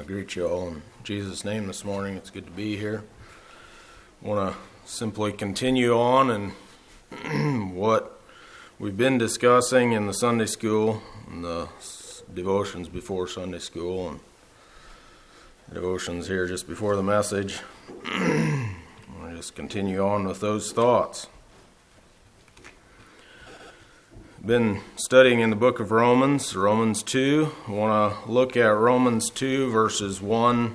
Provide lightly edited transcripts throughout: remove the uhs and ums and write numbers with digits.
greet you all in Jesus' name this morning. It's good to be here. I want to simply continue on and what we've been discussing in the Sunday school and the devotions before Sunday school and devotions here just before the message. I'll just continue on with those thoughts. Been studying in the book of Romans 2. I want to look at Romans 2 verses 1,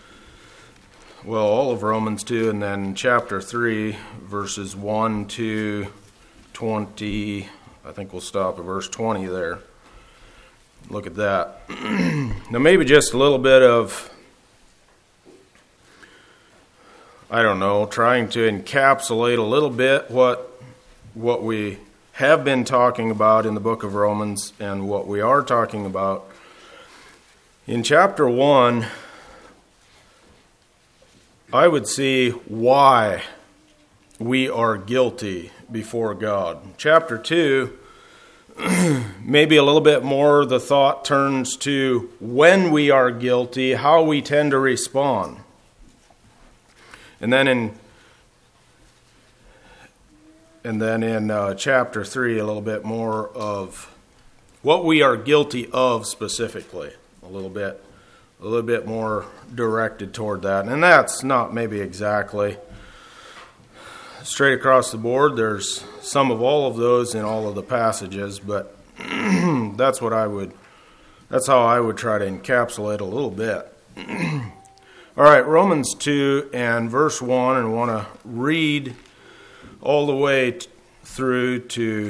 all of Romans 2, and then chapter 3 verses 1 to 20. I think we'll stop at verse 20 there. Look at that. Now maybe just a little bit of, trying to encapsulate a little bit what we have been talking about in the book of Romans and what we are talking about. In chapter 1, I would see why we are guilty before God. Chapter 2, maybe a little bit more the thought turns to when we are guilty, how we tend to respond. And then in chapter 3, a little bit more of what we are guilty of specifically, a little bit more directed toward that. And that's not maybe exactly straight across the board. There's some of all of those in all of the passages, but that's how I would try to encapsulate a little bit. All right, Romans 2 and verse 1, and I want to read all the way through to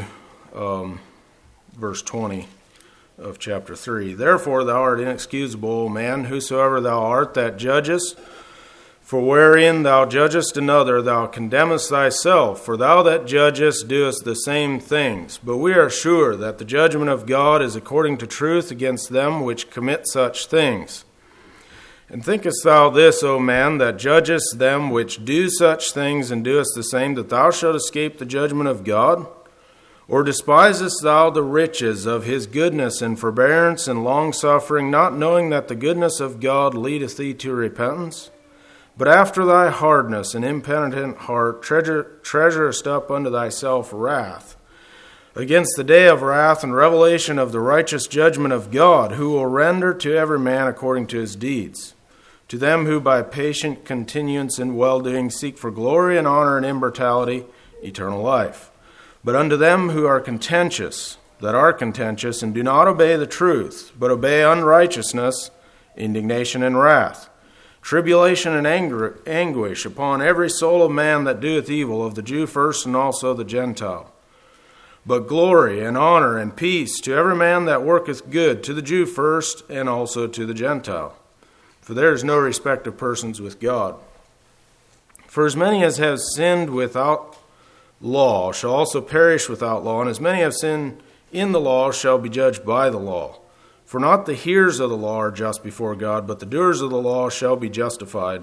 verse 20 of chapter 3. Therefore thou art inexcusable, man, whosoever thou art that judgest. For wherein thou judgest another, thou condemnest thyself. For thou that judgest doest the same things. But we are sure that the judgment of God is according to truth against them which commit such things. And thinkest thou this, O man, that judgest them which do such things and doest the same, that thou shalt escape the judgment of God? Or despisest thou the riches of his goodness and forbearance and longsuffering, not knowing that the goodness of God leadeth thee to repentance? But after thy hardness and impenitent heart treasurest up unto thyself wrath, against the day of wrath and revelation of the righteous judgment of God, who will render to every man according to his deeds. To them who by patient continuance in well-doing seek for glory and honor and immortality, eternal life. But unto them who are contentious, and do not obey the truth, but obey unrighteousness, indignation and wrath, tribulation and anguish upon every soul of man that doeth evil, of the Jew first and also the Gentile. But glory and honor and peace to every man that worketh good, to the Jew first and also to the Gentile. For there is no respect of persons with God. For as many as have sinned without law shall also perish without law, and as many have sinned in the law shall be judged by the law. For not the hearers of the law are just before God, but the doers of the law shall be justified.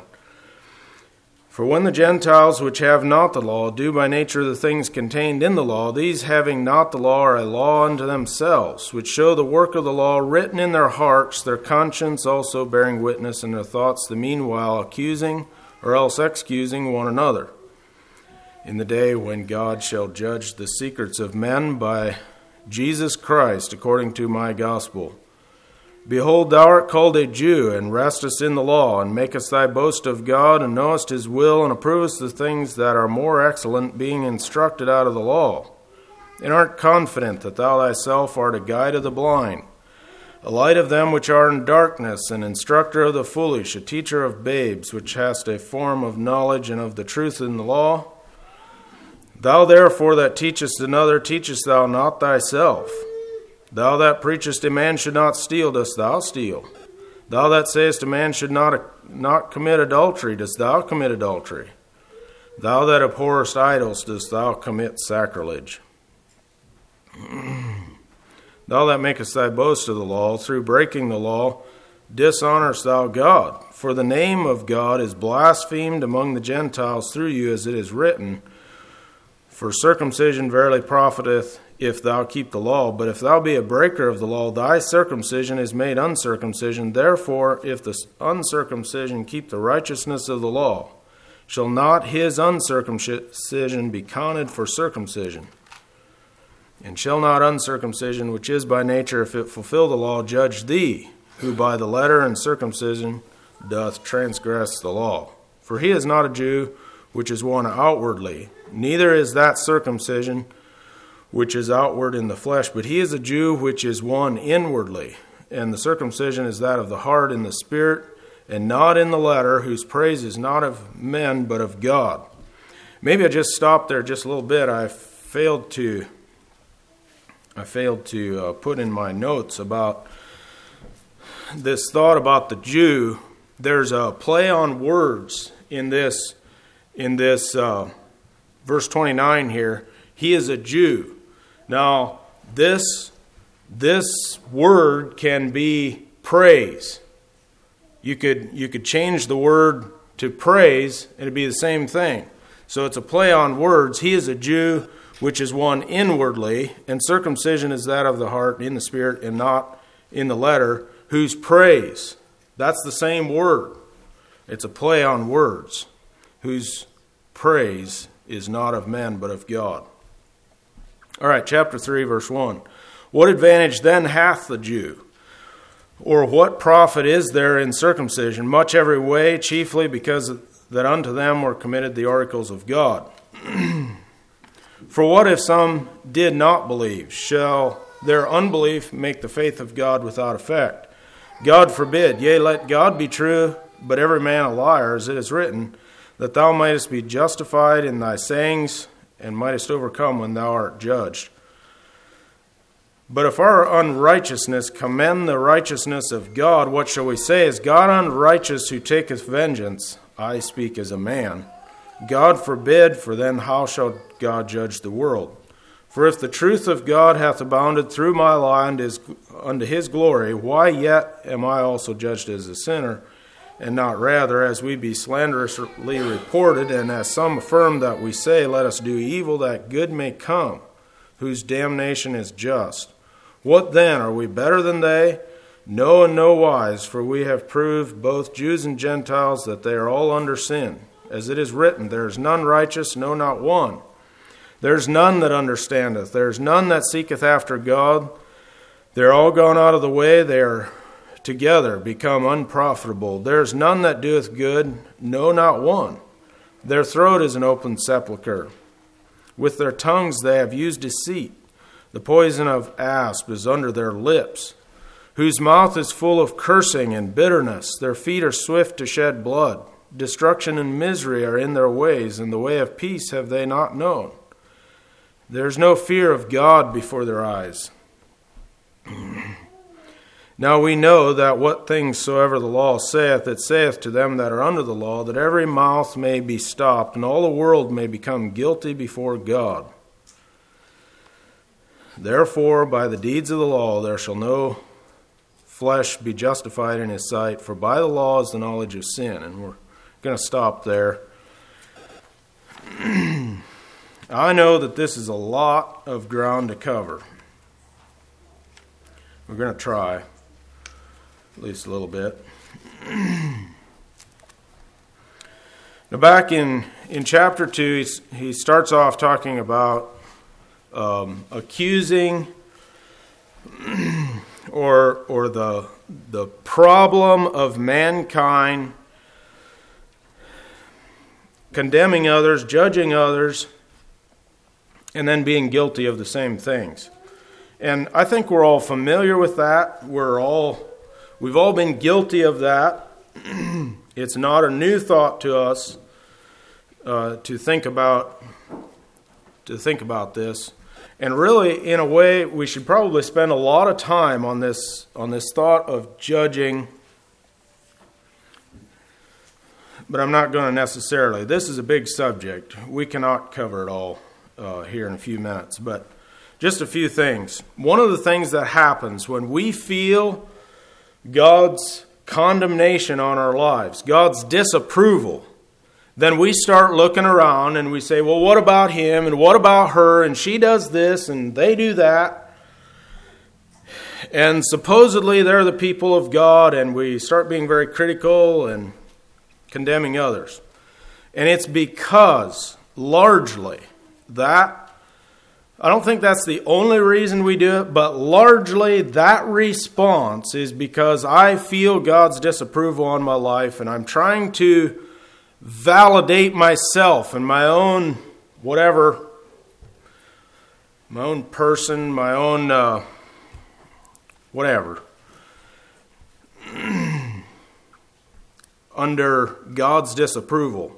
For when the Gentiles which have not the law do by nature the things contained in the law, these having not the law are a law unto themselves, which show the work of the law written in their hearts, their conscience also bearing witness, and their thoughts the meanwhile accusing or else excusing one another. In the day when God shall judge the secrets of men by Jesus Christ according to my gospel. Behold, thou art called a Jew, and restest in the law, and makest thy boast of God, and knowest his will, and approvest the things that are more excellent, being instructed out of the law. And art confident that thou thyself art a guide of the blind, a light of them which are in darkness, an instructor of the foolish, a teacher of babes, which hast a form of knowledge and of the truth in the law. Thou therefore that teachest another, teachest thou not thyself? Thou that preachest a man should not steal, dost thou steal? Thou that sayest a man should not commit adultery, dost thou commit adultery? Thou that abhorrest idols, dost thou commit sacrilege? Thou that makest thy boast of the law, through breaking the law, dishonorest thou God. For the name of God is blasphemed among the Gentiles through you, as it is written, For circumcision verily profiteth, if thou keep the law. But if thou be a breaker of the law, thy circumcision is made uncircumcision. Therefore, if the uncircumcision keep the righteousness of the law, shall not his uncircumcision be counted for circumcision? And shall not uncircumcision, which is by nature, if it fulfill the law, judge thee, who by the letter and circumcision doth transgress the law? For he is not a Jew, which is one outwardly, neither is that circumcision which is outward in the flesh, but he is a Jew which is one inwardly. And the circumcision is that of the heart in the spirit, and not in the letter, whose praise is not of men, but of God. Maybe I just stop there just a little bit. I failed to put in my notes about this thought about the Jew. There's a play on words in this verse 29 here. He is a Jew. Now, this word can be praise. You could change the word to praise, and it'd be the same thing. So it's a play on words. He is a Jew, which is one inwardly, and circumcision is that of the heart in the spirit and not in the letter, whose praise. That's the same word. It's a play on words. Whose praise is not of men, but of God. All right, chapter 3, verse 1. What advantage then hath the Jew? Or what profit is there in circumcision? Much every way, chiefly because that unto them were committed the oracles of God. For what if some did not believe? Shall their unbelief make the faith of God without effect? God forbid. Yea, let God be true, but every man a liar, as it is written, that thou mightest be justified in thy sayings, and mightest overcome when thou art judged. But if our unrighteousness commend the righteousness of God, what shall we say? Is God unrighteous who taketh vengeance? I speak as a man. God forbid, for then how shall God judge the world? For if the truth of God hath abounded through my lie unto his glory, why yet am I also judged as a sinner? And not rather, as we be slanderously reported, and as some affirm that we say, let us do evil that good may come, whose damnation is just. What then? Are we better than they? No, in no wise, for we have proved, both Jews and Gentiles, that they are all under sin. As it is written, there is none righteous, no, not one. There is none that understandeth. There is none that seeketh after God. They are all gone out of the way. They are together become unprofitable. There is none that doeth good, no, not one. Their throat is an open sepulchre. With their tongues they have used deceit. The poison of asp is under their lips, whose mouth is full of cursing and bitterness. Their feet are swift to shed blood. Destruction and misery are in their ways, and the way of peace have they not known. There is no fear of God before their eyes. Now we know that what things soever the law saith, it saith to them that are under the law, that every mouth may be stopped, and all the world may become guilty before God. Therefore, by the deeds of the law, there shall no flesh be justified in his sight, for by the law is the knowledge of sin. And we're going to stop there. I know that this is a lot of ground to cover. We're going to try, at least a little bit. Now back in chapter 2, he starts off talking about accusing or the problem of mankind condemning others, judging others, and then being guilty of the same things. And I think we're all familiar with that. We've all been guilty of that. It's not a new thought to us to think about this. And really, in a way, we should probably spend a lot of time on this thought of judging. But I'm not going to necessarily. This is a big subject. We cannot cover it all here in a few minutes. But just a few things. One of the things that happens when we feel God's condemnation on our lives, God's disapproval, then we start looking around and we say, well, what about him and what about her, and she does this and they do that. And supposedly they're the people of God, and we start being very critical and condemning others. And it's because, largely, that, I don't think that's the only reason we do it, but largely that response is because I feel God's disapproval on my life, and I'm trying to validate myself and my own whatever, my own person, my own whatever, under God's disapproval.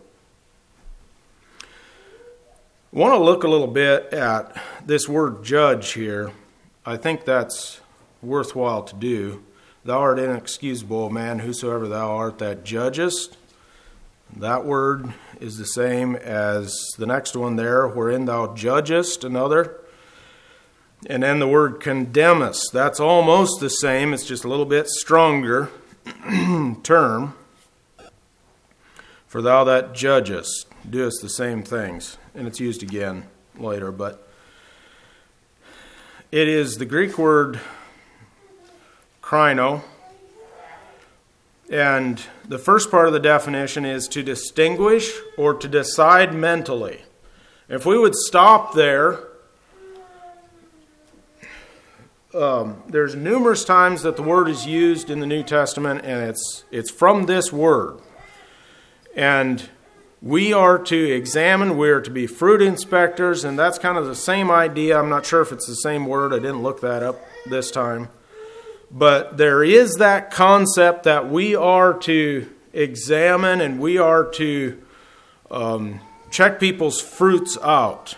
I want to look a little bit at this word judge here. I think that's worthwhile to do. Thou art inexcusable, man, whosoever thou art that judgest. That word is the same as the next one there, wherein thou judgest another. And then the word condemnest, that's almost the same. It's just a little bit stronger term. For thou that judgest, doest the same things. And it's used again later. But it is the Greek word krino. And the first part of the definition is to distinguish or to decide mentally. If we would stop there, there's numerous times that the word is used in the New Testament, and it's from this word. And we are to examine, we are to be fruit inspectors, and that's kind of the same idea. I'm not sure if it's the same word. I didn't look that up this time. But there is that concept that we are to examine and we are to check people's fruits out.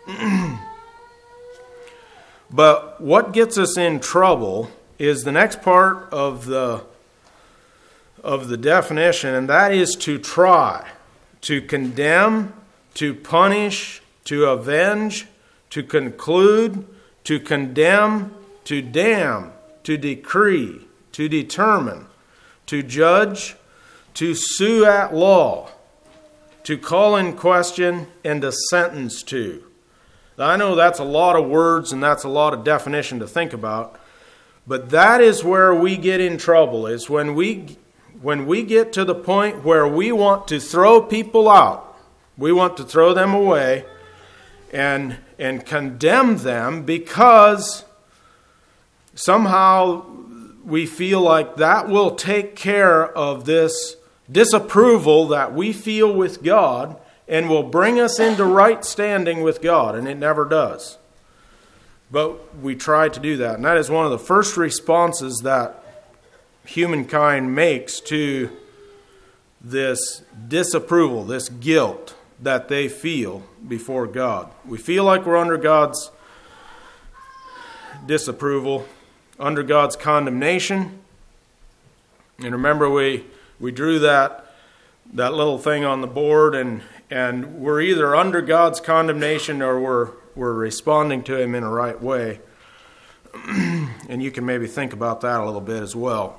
But what gets us in trouble is the next part of the definition, and that is to try, to condemn, to punish, to avenge, to conclude, to condemn, to damn, to decree, to determine, to judge, to sue at law, to call in question, and to sentence to. Now, I know that's a lot of words and that's a lot of definition to think about, but that is where we get in trouble, is when we get to the point where we want to throw people out, we want to throw them away and condemn them because somehow we feel like that will take care of this disapproval that we feel with God and will bring us into right standing with God, and it never does. But we try to do that, and that is one of the first responses that humankind makes to this disapproval, this guilt that they feel before God. We feel like we're under God's disapproval, under God's condemnation. And remember, we drew that little thing on the board, and we're either under God's condemnation or we're responding to Him in a right way. And you can maybe think about that a little bit as well.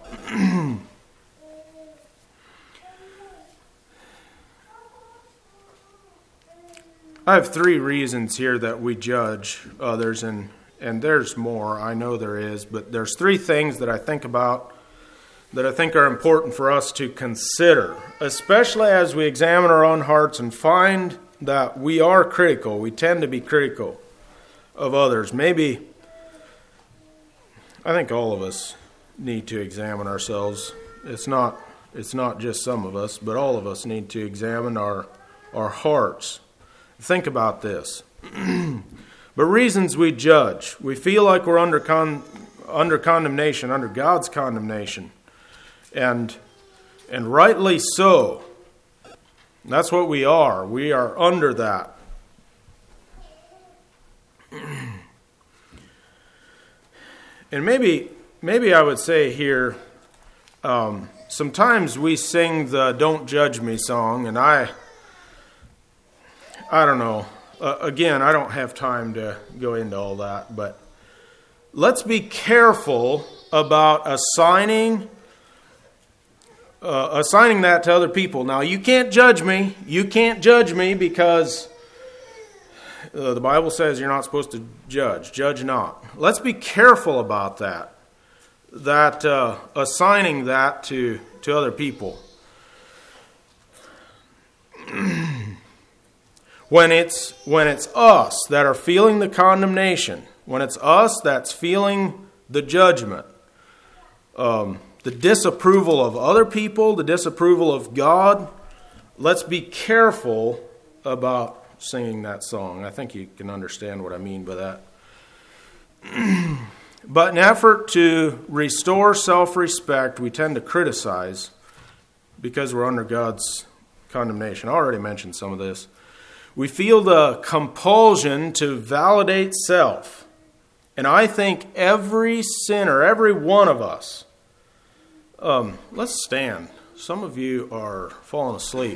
I have 3 reasons here that we judge others, and there's more, I know there is, but there's 3 things that I think about that I think are important for us to consider, especially as we examine our own hearts and find that we are critical. We tend to be critical of others. Maybe, I think all of us need to examine ourselves. It's not just some of us, but all of us need to examine our hearts. Think about this. But reasons we judge. We feel like we're under condemnation, under God's condemnation. And rightly so. That's what we are. We are under that. And maybe I would say here, sometimes we sing the "Don't Judge Me" song, and I don't know. Again, I don't have time to go into all that, but let's be careful about assigning assigning that to other people. Now, you can't judge me. You can't judge me because the Bible says you're not supposed to judge. Judge not. Let's be careful about that. That assigning that to other people. When it's us that are feeling the condemnation, when it's us that's feeling the judgment, the disapproval of other people, the disapproval of God, let's be careful about singing that song. I think you can understand what I mean by that. But in an effort to restore self-respect, we tend to criticize because we're under God's condemnation. I already mentioned some of this. We feel the compulsion to validate self. And I think every sinner, every one of us, let's stand. Some of you are falling asleep.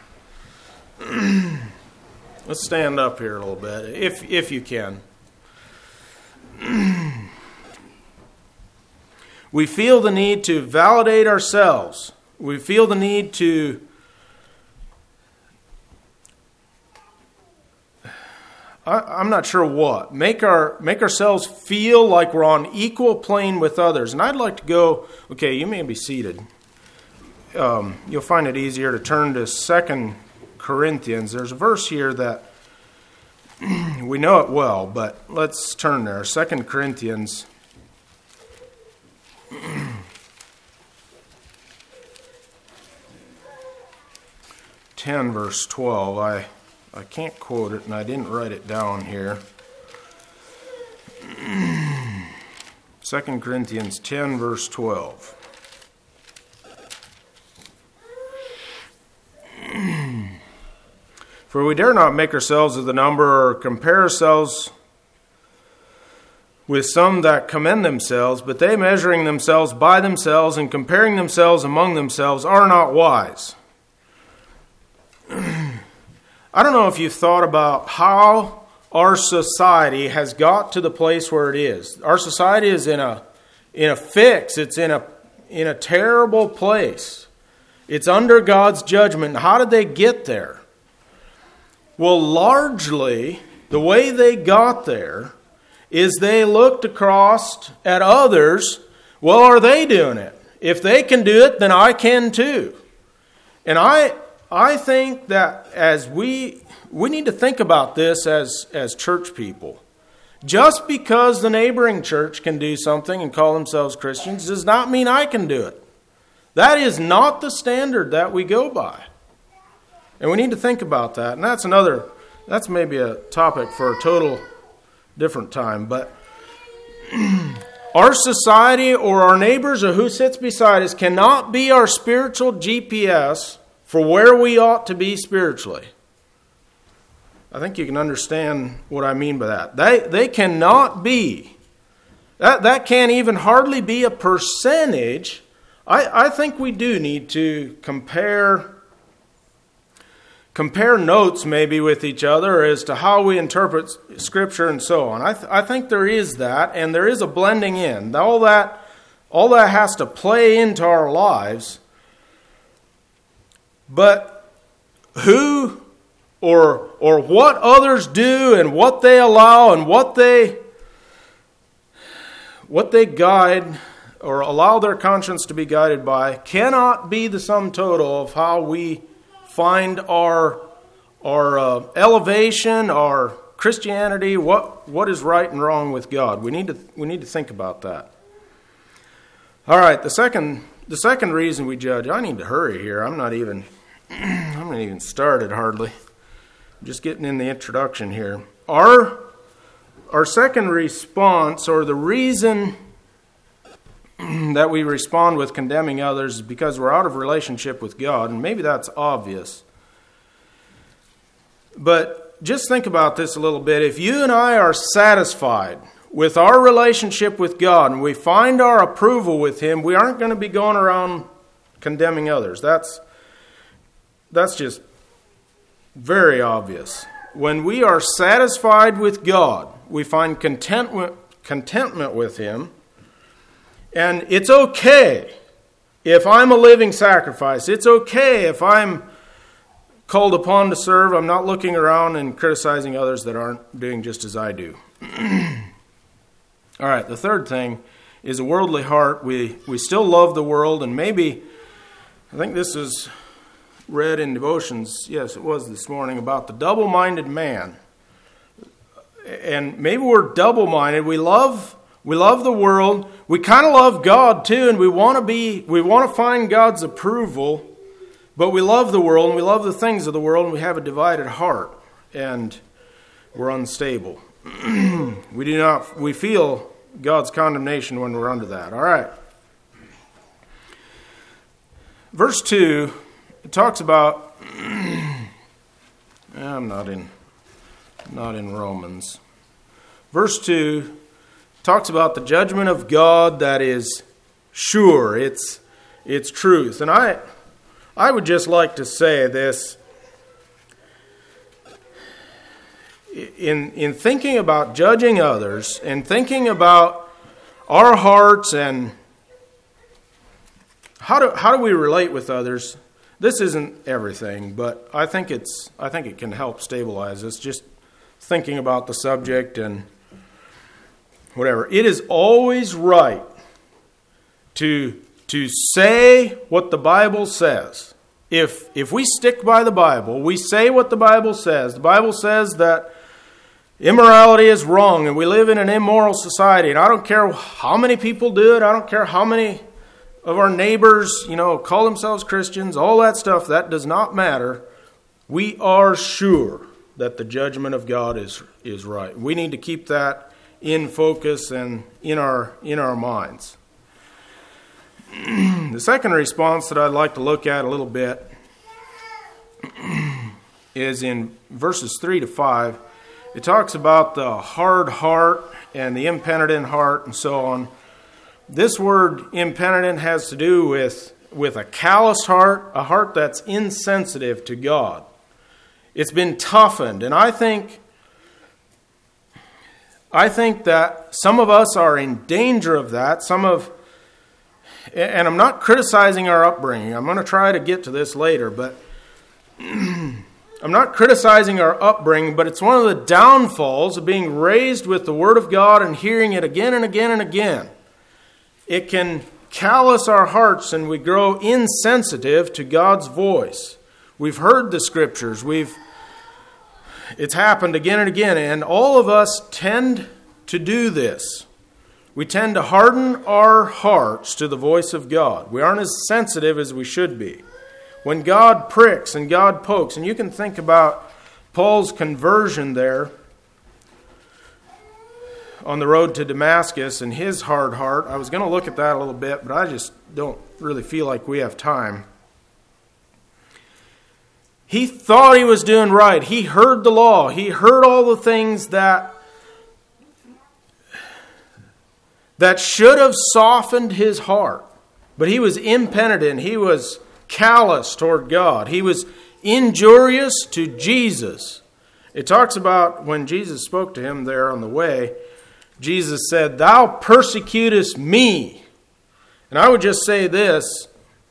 Let's stand up here a little bit, if you can. We feel the need to validate ourselves. We feel the need to I'm not sure what. Make ourselves feel like we're on equal plane with others. And I'd like to go, okay, you may be seated. You'll find it easier to turn to 2 Corinthians. There's a verse here that we know it well, but let's turn there. 2 Corinthians 10, verse 12. I can't quote it, and I didn't write it down here. 2 Corinthians 10, verse 12. For we dare not make ourselves of the number or compare ourselves with some that commend themselves, but they measuring themselves by themselves and comparing themselves among themselves are not wise. I don't know if you've thought about how our society has got to the place where it is. Our society is in a fix. It's in a terrible place. It's under God's judgment. How did they get there? Well, largely, the way they got there is they looked across at others. Well, are they doing it? If they can do it, then I can too. And I think that as we need to think about this as church people. Just because the neighboring church can do something and call themselves Christians does not mean I can do it. That is not the standard that we go by. And we need to think about that. And that's maybe a topic for a total different time. But our society or our neighbors or who sits beside us cannot be our spiritual GPS for where we ought to be spiritually. I think you can understand what I mean by that. They cannot be. That can't even hardly be a percentage. I think we do need to compare notes maybe with each other as to how we interpret Scripture and so on. I think there is that, and there is a blending in. All that has to play into our lives. But who or what others do and what they allow and what they guide or allow their conscience to be guided by cannot be the sum total of how we find our elevation, our Christianity, what is right and wrong with God. We need to think about that. All right, the second reason we judge. I need to hurry here. I'm not even started hardly. I'm just getting in the introduction here. Our second response, or the reason that we respond with condemning others, is because we're out of relationship with God, and maybe that's obvious. But just think about this a little bit. If you and I are satisfied with our relationship with God and we find our approval with Him, we aren't going to be going around condemning others. That's just very obvious. When we are satisfied with God, we find contentment with Him, and it's okay if I'm a living sacrifice, it's okay if I'm called upon to serve. I'm not looking around and criticizing others that aren't doing just as I do. All right, the third thing is a worldly heart. We still love the world, and maybe, I think this is read in devotions, yes, it was this morning, about the double-minded man. And maybe we're double-minded. We love the world. We kind of love God too, and we want to find God's approval. But we love the world, and we love the things of the world, and we have a divided heart, and we're unstable. We feel God's condemnation when we're under that. All right. Verse 2, it talks about, I'm not in Romans. Verse 2 talks about the judgment of God that is sure. It's truth. And I would just like to say this. In thinking about judging others and thinking about our hearts and how do we relate with others, this isn't everything, but I think it can help stabilize us. Just thinking about the subject and whatever. It is always right to say what the Bible says. If we stick by the Bible, we say what the Bible says. The Bible says that immorality is wrong, and we live in an immoral society. And I don't care how many people do it. I don't care how many of our neighbors, call themselves Christians. All that stuff, that does not matter. We are sure that the judgment of God is right. We need to keep that in focus and in our minds. The second response that I'd like to look at a little bit is in verses 3 to 5. It talks about the hard heart and the impenitent heart and so on. This word impenitent has to do with a callous heart, a heart that's insensitive to God. It's been toughened, and I think that some of us are in danger of that. And I'm not criticizing our upbringing. I'm going to try to get to this later, but I'm not criticizing our upbringing, but it's one of the downfalls of being raised with the Word of God and hearing it again and again and again. It can callous our hearts and we grow insensitive to God's voice. We've heard the Scriptures. It's happened again and again, and all of us tend to do this. We tend to harden our hearts to the voice of God. We aren't as sensitive as we should be. When God pricks and God pokes, and you can think about Paul's conversion there on the road to Damascus and his hard heart. I was going to look at that a little bit, but I just don't really feel like we have time. He thought he was doing right. He heard the law. He heard all the things that should have softened his heart. But he was impenitent. He was callous toward God. He was injurious to Jesus. It talks about when Jesus spoke to him there on the way, Jesus said, "Thou persecutest me." And I would just say this,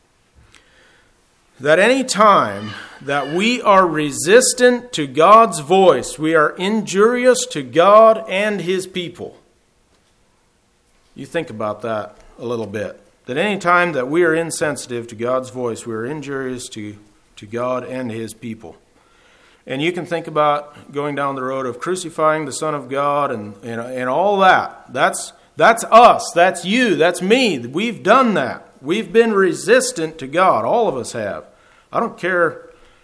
that any time that we are resistant to God's voice, we are injurious to God and His people. You think about that a little bit. That any time that we are insensitive to God's voice, we are injurious to God and His people. And you can think about going down the road of crucifying the Son of God and all that. That's us. That's you. That's me. We've done that. We've been resistant to God. All of us have. I don't care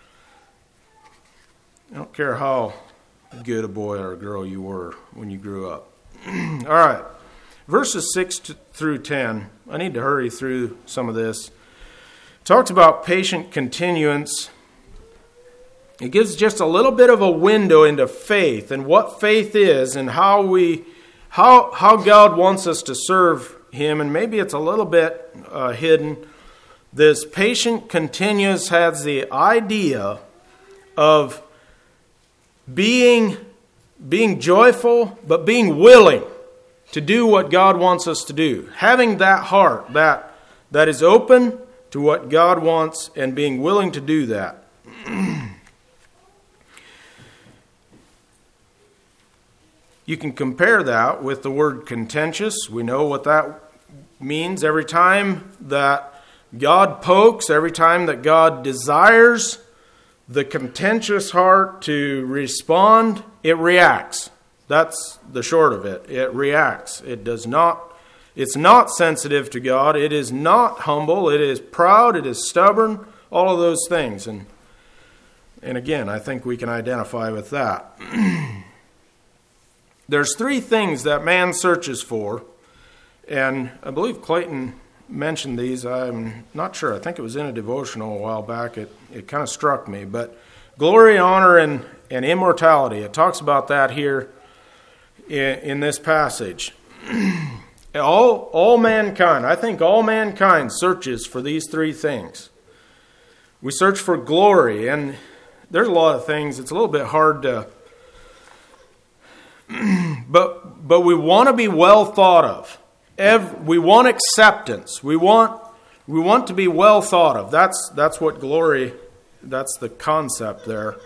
how good a boy or a girl you were when you grew up. All right. Verses 6 through 10. I need to hurry through some of this. It talks about patient continuance. It gives just a little bit of a window into faith and what faith is and how God wants us to serve Him. And maybe it's a little bit hidden. This patient continuance has the idea of being joyful, but being willing to do what God wants us to do. Having that heart, that that is open to what God wants and being willing to do that. You can compare that with the word contentious. We know what that means. Every time that God pokes, every time that God desires the contentious heart to respond, it reacts. That's the short of it. It reacts. It's not sensitive to God. It is not humble. It is proud. It is stubborn. All of those things. And again, I think we can identify with that. There's three things that man searches for, and I believe Clayton mentioned these. I'm not sure. I think it was in a devotional a while back. It kind of struck me. But glory, honor, and immortality. It talks about that here in this passage. All mankind, I think all mankind searches for these three things. We search for glory, and there's a lot of things. It's a little bit hard to... But we want to be well thought of. We want acceptance. We want to be well thought of. That's what glory. That's the concept there.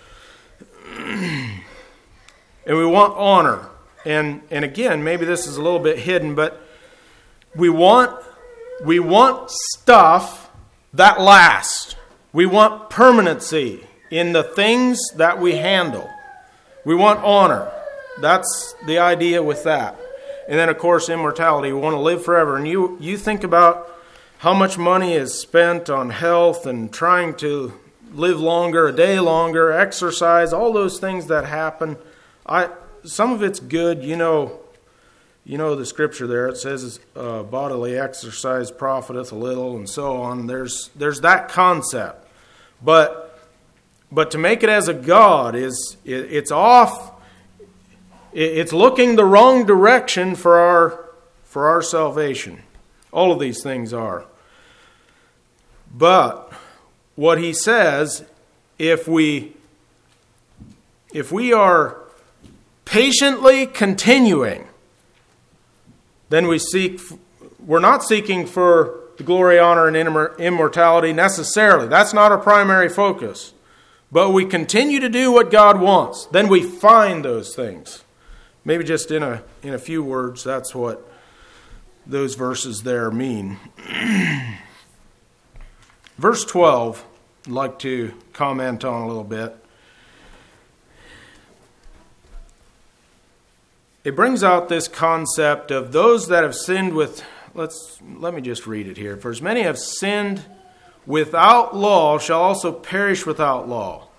And we want honor. And again, maybe this is a little bit hidden, but we want stuff that lasts. We want permanency in the things that we handle. We want honor. That's the idea with that. And then, of course, immortality. We want to live forever. And you think about how much money is spent on health and trying to live longer, a day longer, exercise, all those things that happen. Some of it's good. You know the scripture there. It says bodily exercise profiteth a little, and so on. There's that concept. But to make it as a god it's off. It's looking the wrong direction for our salvation. All of these things are. But what he says, if we are patiently continuing, then we're not seeking for the glory, honor, and immortality necessarily. That's not our primary focus. But we continue to do what God wants. Then we find those things. Maybe just in a few words, that's what those verses there mean. Verse 12, I'd like to comment on a little bit. It brings out this concept of those that have sinned with... Let me just read it here. For as many have sinned without law shall also perish without law.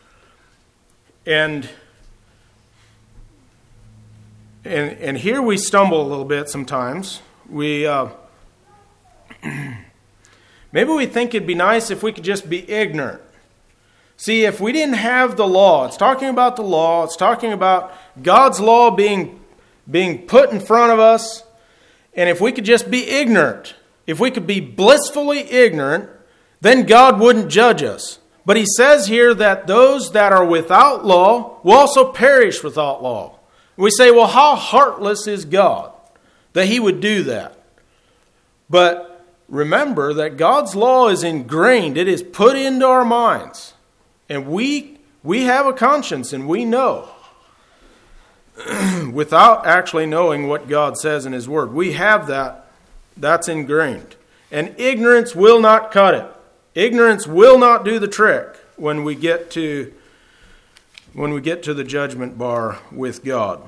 And here we stumble a little bit sometimes. Maybe we think it'd be nice if we could just be ignorant. See, if we didn't have the law, it's talking about the law, it's talking about God's law being put in front of us, and if we could just be ignorant, if we could be blissfully ignorant, then God wouldn't judge us. But he says here that those that are without law will also perish without law. We say, well, how heartless is God that he would do that? But remember that God's law is ingrained. It is put into our minds. And we have a conscience and we know. Without actually knowing what God says in his word. We have that. That's ingrained. And ignorance will not cut it. Ignorance will not do the trick when we get to the judgment bar with God.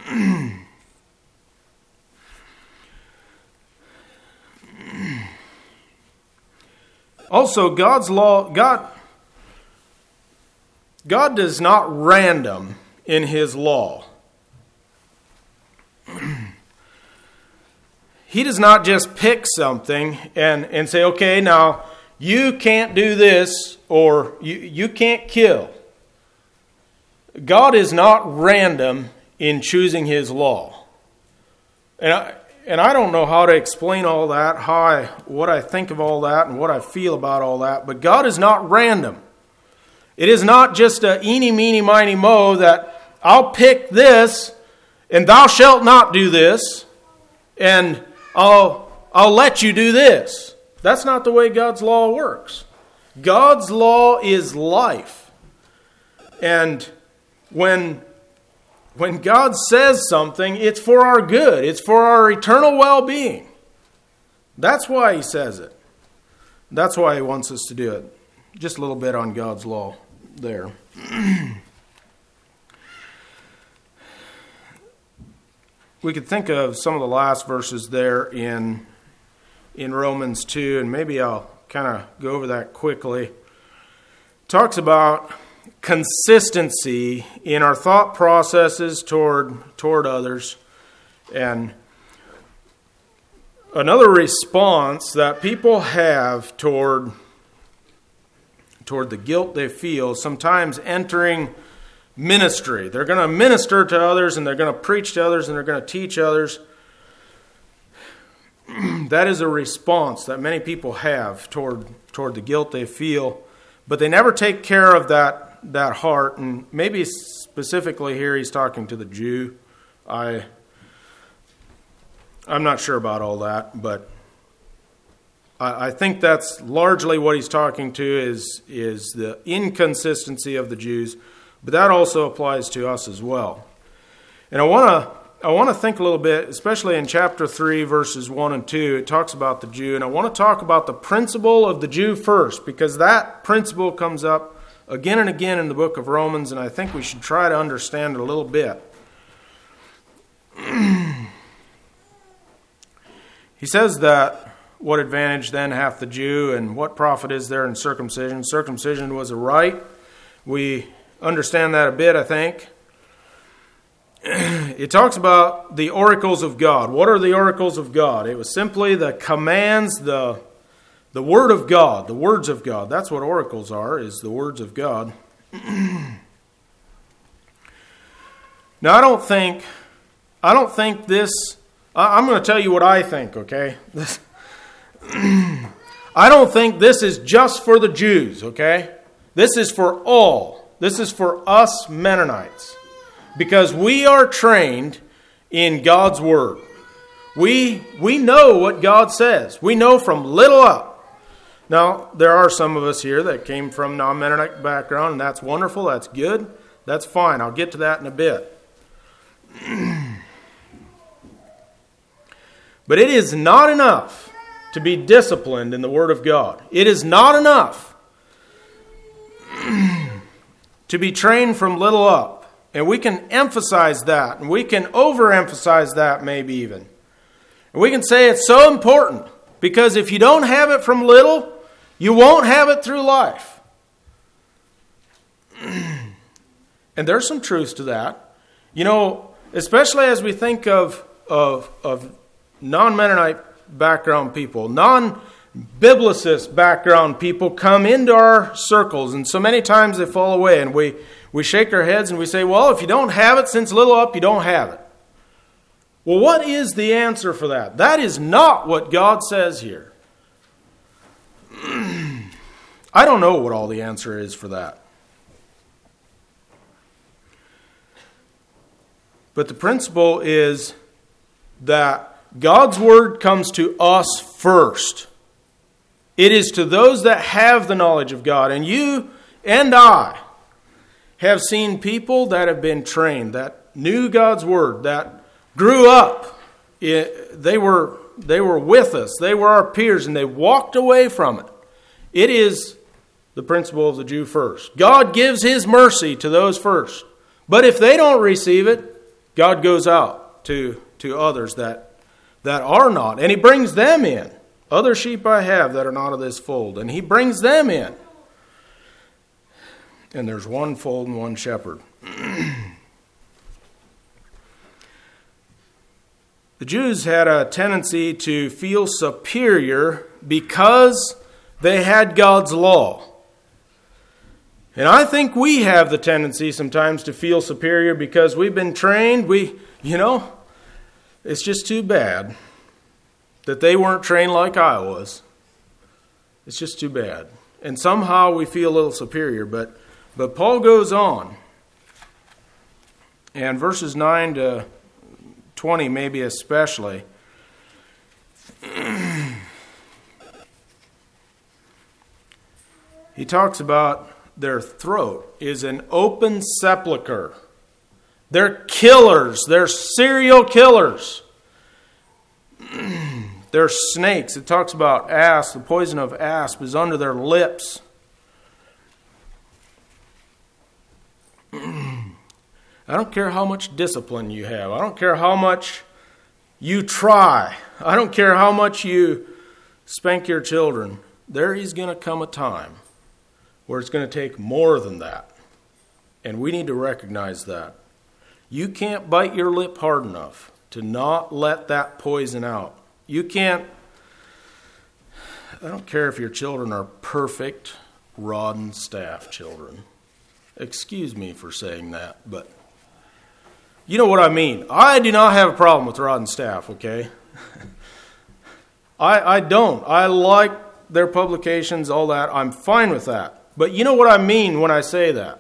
Also, God's law, God does not random in his law. He does not just pick something and say, okay, now you can't do this or you can't kill. God is not random in choosing his law. And I don't know how to explain all that, what I think of all that and what I feel about all that, but God is not random. It is not just a eeny, meeny, miny, mo that I'll pick this and thou shalt not do this and I'll I'll let you do this. That's not the way God's law works. God's law is life. And when God says something, it's for our good. It's for our eternal well-being. That's why He says it. That's why He wants us to do it. Just a little bit on God's law there. We could think of some of the last verses there in Romans 2, and maybe I'll kind of go over that quickly. It talks about consistency in our thought processes toward others. And another response that people have toward the guilt they feel, sometimes entering ministry. They're going to minister to others, and they're going to preach to others, and they're going to teach others. That is a response that many people have toward the guilt they feel, but they never take care of that heart. And maybe specifically here he's talking to the Jew. I'm not sure about all that, but I think that's largely what he's talking to is the inconsistency of the Jews, but that also applies to us as well. And I want to think a little bit, especially in chapter 3, verses 1 and 2, it talks about the Jew, and I want to talk about the principle of the Jew first, because that principle comes up again and again in the book of Romans, and I think we should try to understand it a little bit. He says that, what advantage then hath the Jew, and what profit is there in circumcision? Circumcision was a rite. We understand that a bit, I think. It talks about the oracles of God. What are the oracles of God? It was simply the commands, the Word of God, the words of God. That's what oracles are, is the words of God. Now, I don't think this... I'm going to tell you what I think, okay? I don't think this is just for the Jews, okay? This is for all. This is for us Mennonites. Because we are trained in God's Word. We know what God says. We know from little up. Now, there are some of us here that came from non-Mennonite background, and that's wonderful, that's good, that's fine. I'll get to that in a bit. But it is not enough to be disciplined in the Word of God. It is not enough to be trained from little up. And we can emphasize that, and we can overemphasize that maybe even. And we can say it's so important, because if you don't have it from little, you won't have it through life. And there's some truth to that. You know, especially as we think of non-Mennonite background people, non-biblicist background people come into our circles, and so many times they fall away, and we shake our heads and we say, well, if you don't have it since little up, you don't have it. Well, what is the answer for that? That is not what God says here. I don't know what all the answer is for that. But the principle is that God's Word comes to us first. It is to those that have the knowledge of God. And you and I have seen people that have been trained, that knew God's Word, that grew up. They were with us. They were our peers, and they walked away from it. It is the principle of the Jew first. God gives His mercy to those first. But if they don't receive it, God goes out to others that are not. And He brings them in. Other sheep I have that are not of this fold. And He brings them in. And there's one fold and one shepherd. The Jews had a tendency to feel superior because they had God's law. And I think we have the tendency sometimes to feel superior because we've been trained. It's just too bad that they weren't trained like I was. It's just too bad. And somehow we feel a little superior. But Paul goes on. And verses 9 to 20 maybe especially. He talks about their throat is an open sepulcher. They're killers. They're serial killers. They're snakes. It talks about asp. The poison of asp is under their lips. I don't care how much discipline you have. I don't care how much you try. I don't care how much you spank your children. There is going to come a time where it's going to take more than that. And we need to recognize that. You can't bite your lip hard enough to not let that poison out. You can't, I don't care if your children are perfect rod and staff children. Excuse me for saying that, but you know what I mean. I do not have a problem with rod and staff, okay? I don't. I like their publications, all that. I'm fine with that. But you know what I mean when I say that.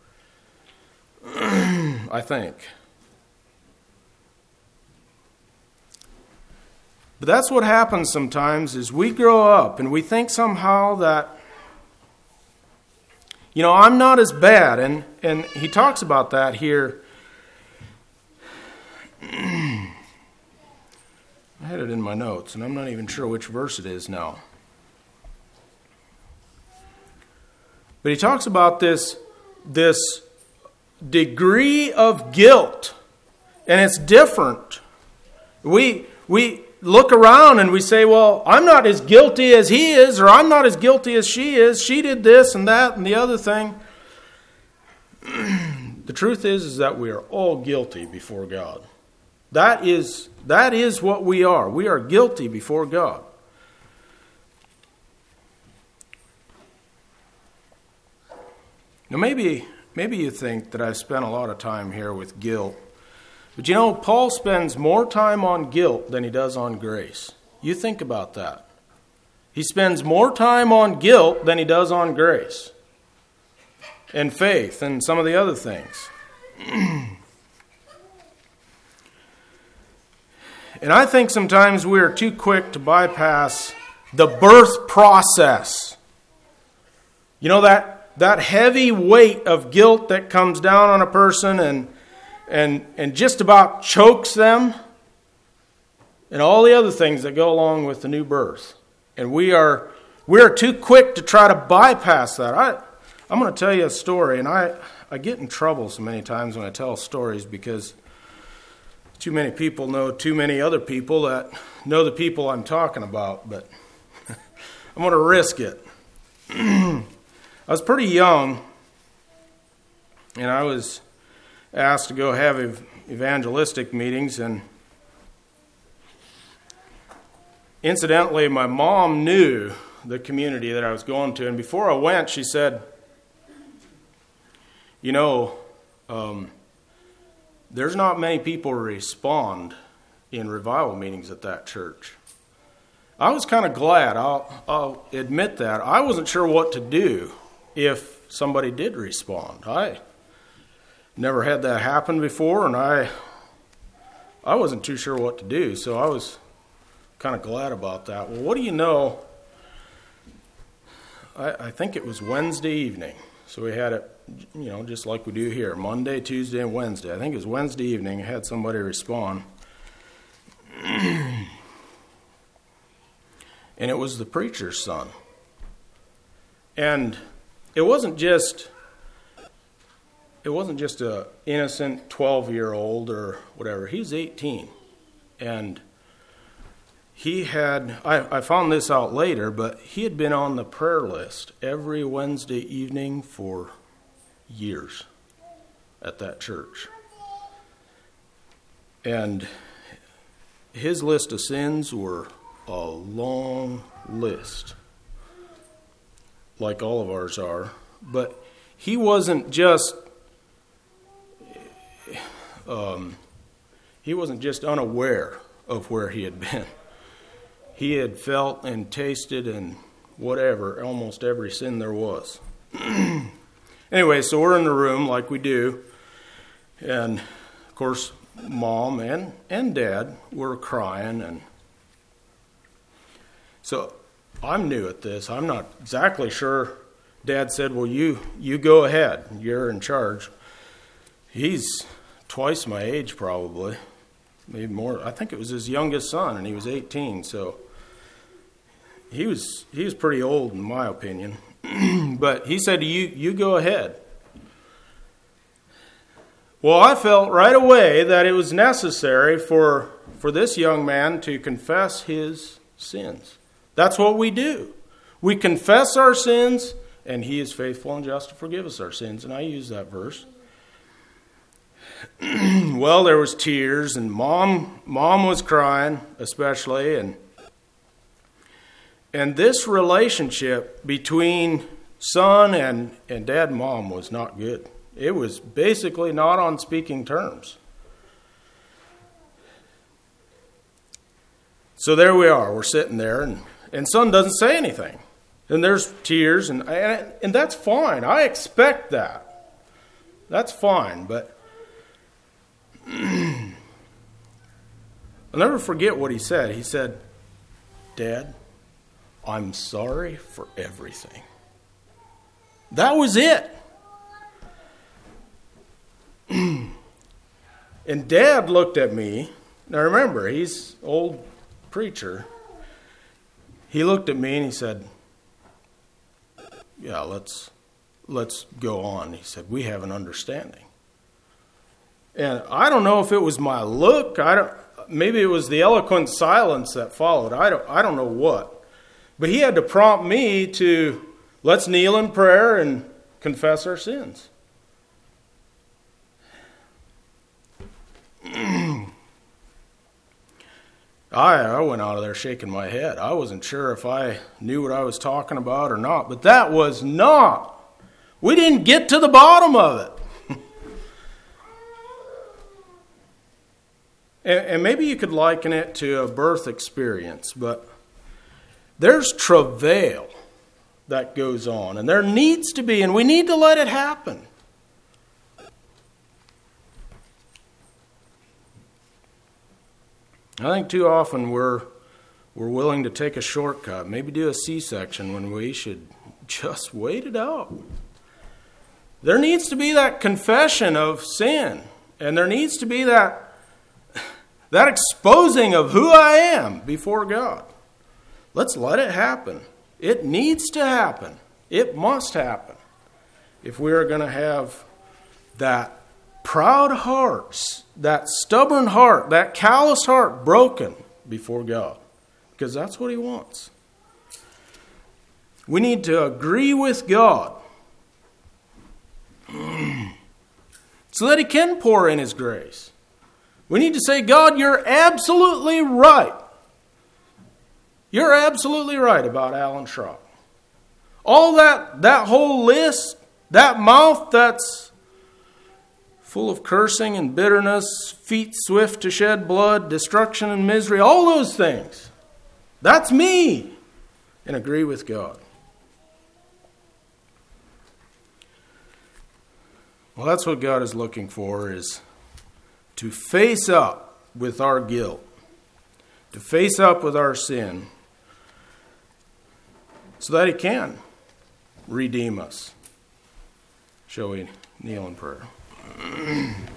I think. But that's what happens sometimes is we grow up and we think somehow that, you know, I'm not as bad. And he talks about that here. I had it in my notes, and I'm not even sure which verse it is now. But he talks about this degree of guilt, and it's different. We look around and we say, well, I'm not as guilty as he is, or I'm not as guilty as she is. She did this and that and the other thing. The truth is that we are all guilty before God. That is what we are. We are guilty before God. Now maybe you think that I've spent a lot of time here with guilt. But you know, Paul spends more time on guilt than he does on grace. You think about that. He spends more time on guilt than he does on grace and faith and some of the other things. And I think sometimes we are too quick to bypass the birth process. You know, that heavy weight of guilt that comes down on a person and just about chokes them, and all the other things that go along with the new birth. And we are too quick to try to bypass that. I'm going to tell you a story, and I get in trouble so many times when I tell stories because too many people know too many other people that know the people I'm talking about, but I'm going to risk it. I was pretty young, and I was asked to go have evangelistic meetings, and incidentally, my mom knew the community that I was going to, and before I went, she said, you know, there's not many people who respond in revival meetings at that church. I was kind of glad, I'll admit that. I wasn't sure what to do if somebody did respond. I never had that happen before, and I wasn't too sure what to do, so I was kind of glad about that. Well, what do you know? I think it was Wednesday evening, so we had it, you know, just like we do here, Monday, Tuesday, and Wednesday. I think it was Wednesday evening. I had somebody respond, and it was the preacher's son. And it wasn't just a innocent 12-year-old or whatever. He was 18. And he had, I found this out later, but he had been on the prayer list every Wednesday evening for years at that church. And his list of sins were a long list, like all of ours are. But he wasn't just unaware of where he had been. He had felt and tasted and whatever, almost every sin there was. Anyway, so we're in the room like we do. And, of course, Mom and Dad were crying. And so I'm new at this. I'm not exactly sure Dad said, well, you go ahead. You're in charge. He's twice my age probably, maybe more. I think it was his youngest son, and he was 18, so he was pretty old in my opinion. But he said, you go ahead. Well, I felt right away that it was necessary for this young man to confess his sins. That's what we do. We confess our sins, and he is faithful and just to forgive us our sins. And I use that verse. Well, there was tears, and mom was crying, especially, and this relationship between son and dad and mom was not good. It was basically not on speaking terms. So there we are. We're sitting there, and son doesn't say anything. And there's tears, and that's fine. I expect that. That's fine, but I'll never forget what he said. He said, Dad, I'm sorry for everything. That was it. And Dad looked at me. Now remember, he's an old preacher. He looked at me and he said, yeah, let's go on. He said, we have an understanding. And I don't know if it was my look. Maybe it was the eloquent silence that followed. I don't know what. But he had to prompt me to, let's kneel in prayer and confess our sins. I went out of there shaking my head. I wasn't sure if I knew what I was talking about or not, but that was not. We didn't get to the bottom of it. And maybe you could liken it to a birth experience, but there's travail that goes on, and there needs to be, and we need to let it happen. I think too often we're willing to take a shortcut, maybe do a C-section when we should just wait it out. There needs to be that confession of sin, and there needs to be that exposing of who I am before God. Let's let it happen. It needs to happen. It must happen if we are going to have that proud heart, that stubborn heart, that callous heart broken before God. Because that's what He wants. We need to agree with God so that He can pour in His grace. We need to say, God, you're absolutely right. You're absolutely right about Alan Schrock. All that whole list, that mouth that's full of cursing and bitterness, feet swift to shed blood, destruction and misery, all those things. That's me. And agree with God. Well, that's what God is looking for, is to face up with our guilt, to face up with our sin, so that He can redeem us. Shall we kneel in prayer?